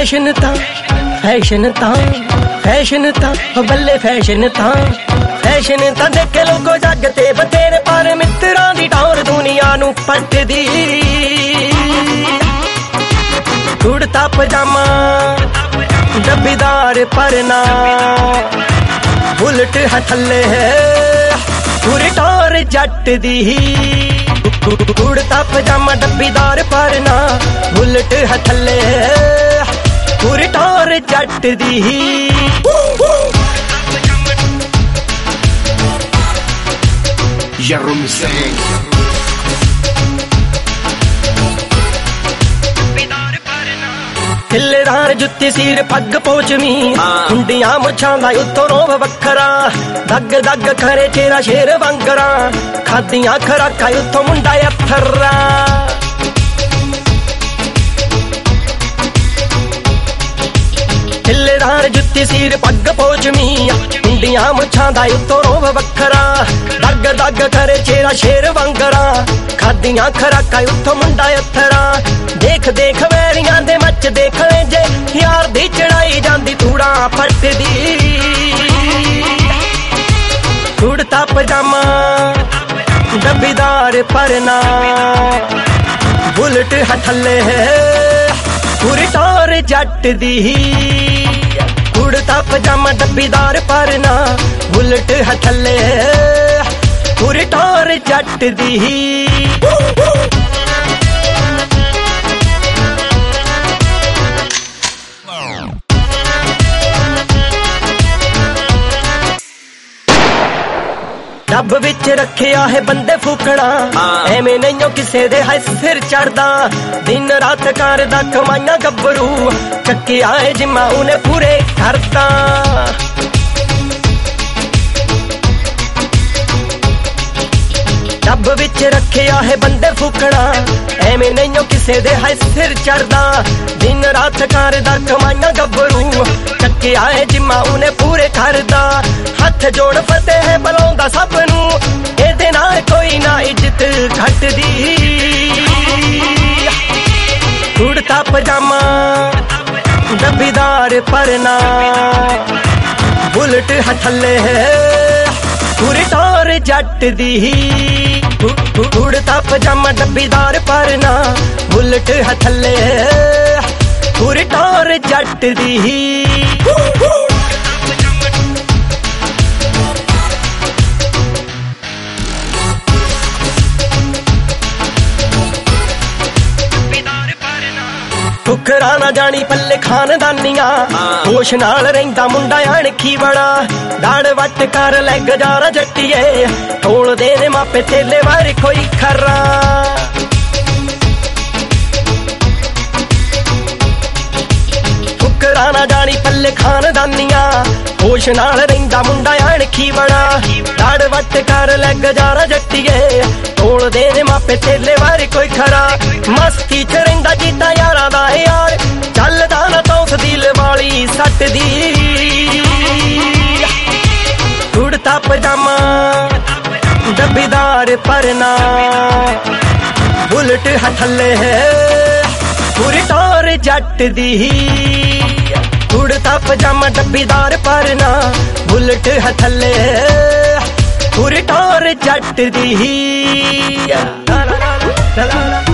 fashion ता बल्ले fashion ता देखे लोगो जगते बतेरे पर मित्रां दी टौर दुनिया नू पटदी कुड़ता पजामा डब्बीदार परना बुलट है थल्ले है पूरी टौर जट दी कुड़ता पजामा डब्बीदार परना बुलट है थल्ले है पूरी टौर जट दी खिल्लेदार जुत्ती सीर पग पोचमी कुंडियां मुछां दा उत्तों रोब वखरा दग दग करे चेहरा शेर वांगरा खादियां खराका उत्तों मुंडा अथरा खिल्लेदार जुत्ती सीर पग पोचमी कुंडियां मुछां दा उत्तों रोब वखरा दग दग करे चेहरा शेर वांगरा खादियां खराका उत्तों मुंडा अथरा देख देख वैरियां दे मच देख ले जे यार दी चढ़ाई जांदी तूड़ा पटदी कुड़ता पजामा डब्बीदार परना बुलट है थल्ले है पूरी टौर जट दी कुड़ता पजामा डब्बीदार परना बुलट है थल्ले है पूरी टौर जट दी डब विच रखिया है बंदे फूकना एवें नहीं किसे दे है सिर चढ़दा दिन रात करदा कमाइयां गब्बरू चक्के आए जिम्मा उन्हें पूरे करदा डब विच रखिया है बंदे फूकना एवें नहीं किसे दे है सिर चढ़दा दिन रात करदा कमाइयां गब्बरू चक्के आए जिम्मा उन्हें पूरे करदा हथ जोड़ फतेह है बुलाउंदा सब नू एदे नाल कोई ना इज्जत घटदी कुड़ता पजामा डब्बीदार परना बुलट है थल्ले है पूरी टौर जट दी कुड़ता पजामा डब्बीदार परना बुलट है थल्ले है पूरी टौर जट दी ठुकरा ना जानी पल्ले खानदानियां होश नाल रहिंदा मुंडा अणखी बड़ा दाड़ वट कर ले गजारा जट्टिए तोल देने मापे तेले वारी कोई खरा ठुकरा ना जानी पल्ले खानदानियां होश नाल रहिंदा मुंडा अणखी बड़ा दाड़ वट कर ले गजारा जट्टिए तोल देने मापे तेले वारी कोई खरा मस्ती च रहिंदा जीता यारा दा यार चलदा ना तौस दिल वाली सट दी कुड़ता पजामा डब्बीदार परना बुलट है थल्ले है पूरी टौर जट दी कुड़ता पजामा डब्बीदार परना बुलट है थल्ले है पूरी टौर जट दी